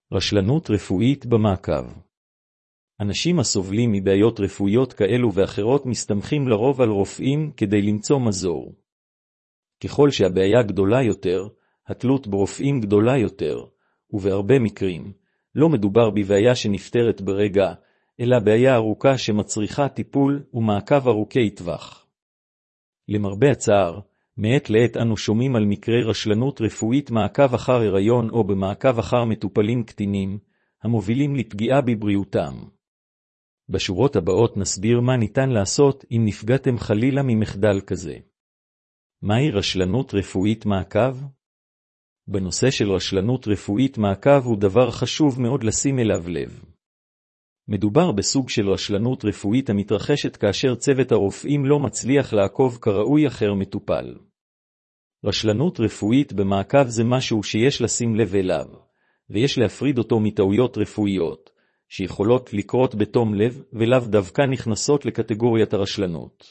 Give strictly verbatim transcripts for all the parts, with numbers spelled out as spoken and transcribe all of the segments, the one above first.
רשלנות רפואית במעקב. אנשים הסובלים מבעיות רפואיות כאלו ואחרות מסתמכים לרוב על רופאים כדי למצוא מזור. ככל שהבעיה גדולה יותר, התלות ברופאים גדולה יותר, ובהרבה מקרים, לא מדובר בבעיה שנפתרת ברגע, אלא בעיה ארוכה שמצריכה טיפול ומעקב ארוכי טווח. למרבה הצער, מעת לעת אנו שומעים על מקרי רשלנות רפואית מעקב אחר הריון או במעקב אחר מטופלים קטינים, המובילים לפגיעה בבריאותם. בשורות הבאות נסביר מה ניתן לעשות אם נפגעתם חלילה ממחדל כזה. מהי רשלנות רפואית מעקב? בנושא של רשלנות רפואית מעקב הוא דבר חשוב מאוד לשים אליו לב. מדובר בסוג של רשלנות רפואית המתרחשת כאשר צוות הרופאים לא מצליח לעקוב כראוי אחר מטופל. רשלנות רפואית במעקב זה משהו שיש לשים לב אליו, ויש להפריד אותו מטעויות רפואיות, שיכולות לקרות בתום לב ולאו דווקא נכנסות לקטגוריית הרשלנות.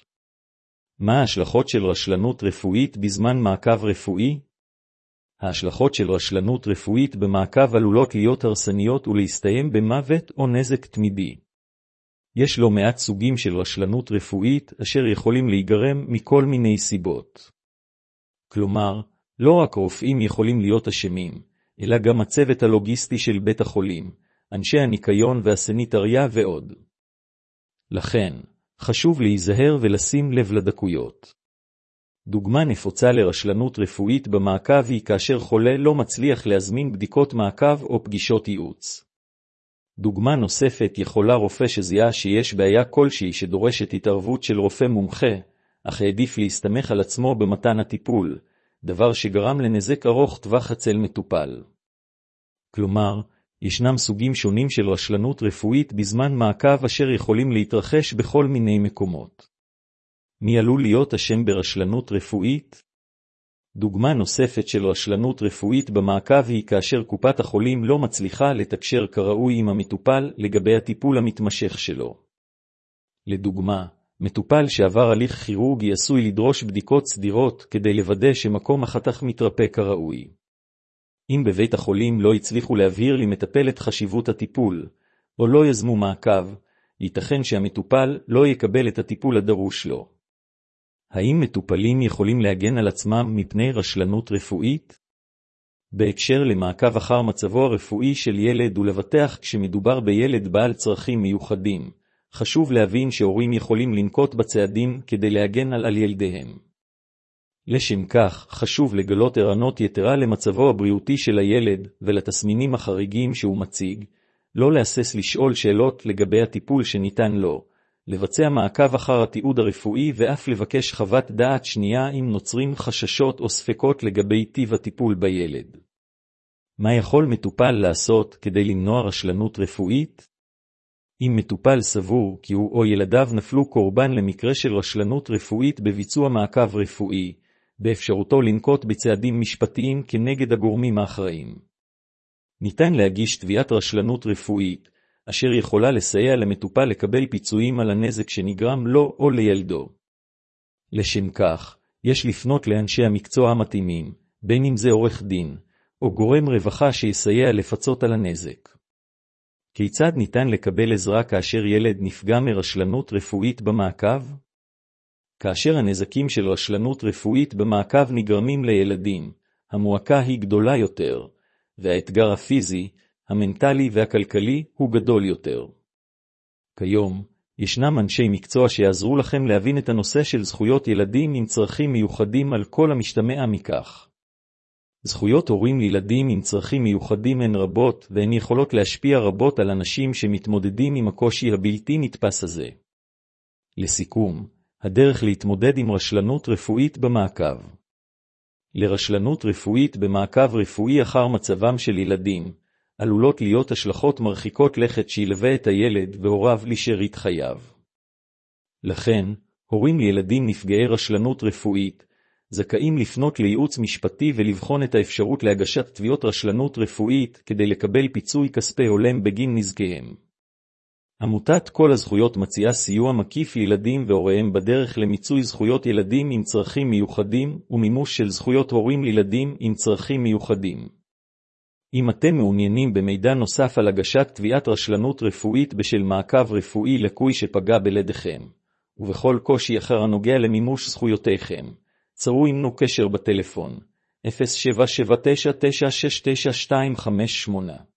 מה ההשלכות של רשלנות רפואית בזמן מעקב רפואי? ההשלכות של רשלנות רפואית במעקב עלולות להיות הרסניות ולהסתיים במוות או נזק תמידי. יש לא מעט סוגים של רשלנות רפואית אשר יכולים להיגרם מכל מיני סיבות. כלומר, לא רק רופאים יכולים להיות אשמים, אלא גם הצוות הלוגיסטי של בית החולים, אנשי הניקיון והסניטריה ועוד. לכן, חשוב להיזהר ולשים לב לדקויות. דוגמה נפוצה לרשלנות רפואית במעקב היא כאשר חולה לא מצליח להזמין בדיקות מעקב או פגישות ייעוץ. דוגמה נוספת יכולה רופא שזיהה שיש בעיה כלשהי שדורשת התערבות של רופא מומחה, אך העדיף להסתמך על עצמו במתן הטיפול, דבר שגרם לנזק ארוך טווח אצל מטופל. כלומר, ישנם סוגים שונים של רשלנות רפואית בזמן מעקב אשר יכולים להתרחש בכל מיני מקומות. מי עלול להיות אשם ברשלנות רפואית? דוגמה נוספת של רשלנות רפואית במעקב היא כאשר קופת החולים לא מצליחה לתקשר כראוי עם המטופל לגבי הטיפול המתמשך שלו. לדוגמה, מטופל שעבר הליך כירורגי עשוי לדרוש בדיקות סדירות כדי לוודא שמקום החתך מתרפא כראוי. אם בבית החולים לא הצליחו להבהיר למטפל את חשיבות הטיפול, או לא יזמו מעקב, ייתכן שהמטופל לא יקבל את הטיפול הדרוש לו. האם מטופלים יכולים להגן על עצמם מפני רשלנות רפואית? בהקשר למעקב אחר מצבו הרפואי של ילד ולבטח כשמדובר בילד בעל צרכים מיוחדים, חשוב להבין שהורים יכולים לנקוט בצעדים כדי להגן על, על ילדיהם. לשם כך, חשוב לגלות ערנות יתרה למצבו הבריאותי של הילד ולתסמינים החריגים שהוא מציג, לא להסס לשאול שאלות לגבי הטיפול שניתן לו, לבצע מעקב אחר התיעוד הרפואי ואף לבקש חוות דעת שנייה אם נוצרים חששות או ספקות לגבי טיב הטיפול בילד. מה יכול מטופל לעשות כדי למנוע רשלנות רפואית? אם מטופל סבור כי הוא או ילדיו נפלו קורבן למקרה של רשלנות רפואית בביצוע מעקב רפואי, באפשרותו לנקוט בצעדים משפטיים כנגד הגורמים האחראים. ניתן להגיש תביעת רשלנות רפואית, אשר יכולה לסייע למטופל לקבל פיצויים על הנזק שנגרם לו או לילדו. לשם כך, יש לפנות לאנשי המקצוע המתאימים, בין אם זה עורך דין, או גורם רווחה שיסייע לפצות על הנזק. כיצד ניתן לקבל עזרה כאשר ילד נפגע מרשלנות רפואית במעקב? כאשר הנזקים של רשלנות רפואית במעקב נגרמים לילדים, המועקה היא גדולה יותר, והאתגר הפיזי, המנטלי והכלכלי הוא גדול יותר. כיום, ישנם אנשי מקצוע שיעזרו לכם להבין את הנושא של זכויות ילדים עם צרכים מיוחדים על כל המשתמע מכך. זכויות הורים לילדים עם צרכים מיוחדים הן רבות והן יכולות להשפיע רבות על אנשים שמתמודדים עם הקושי הבלתי נתפס הזה. לסיכום, הדרך להתמודד עם רשלנות רפואית במעקב. לרשלנות רפואית במעקב רפואי אחר מצבם של ילדים, עלולות להיות השלכות מרחיקות לכת שילווה את הילד והוריו לשארית חייו. לכן, הורים לילדים נפגעי רשלנות רפואית, זכאים לפנות לייעוץ משפטי ולבחון את האפשרות להגשת תביעות רשלנות רפואית כדי לקבל פיצוי כספי הולם בגין נזקיהם. עמותת כל הזכויות מציעה סיוע מקיף לילדים והוריהם בדרך למיצוי זכויות ילדים עם צרכים מיוחדים ומימוש של זכויות הורים לילדים עם צרכים מיוחדים. אם אתם מעוניינים במידע נוסף על הגשת תביעת רשלנות רפואית בשל מעקב רפואי לקוי שפגע בילדיכם, ובכל קושי אחר הנוגע למימוש זכויותיכם, צרו עמנו קשר בטלפון אפס שבע שבע תשע תשע שש תשע שתיים חמש שמונה.